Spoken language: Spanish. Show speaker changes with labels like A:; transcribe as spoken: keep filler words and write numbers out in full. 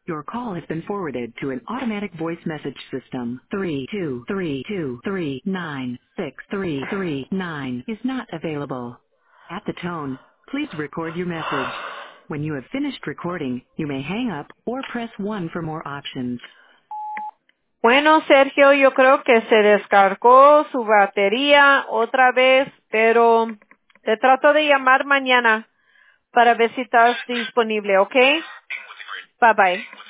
A: Your call has been forwarded to an automatic voice message system. three two three two three nine six three three nine is not available. At the tone, please record your message. When you have finished recording, you may hang up or press one for more options.
B: Bueno, Sergio, yo creo que se descargó su batería otra vez, pero te trato de llamar mañana para ver si estás disponible, ¿ok? Bye bye.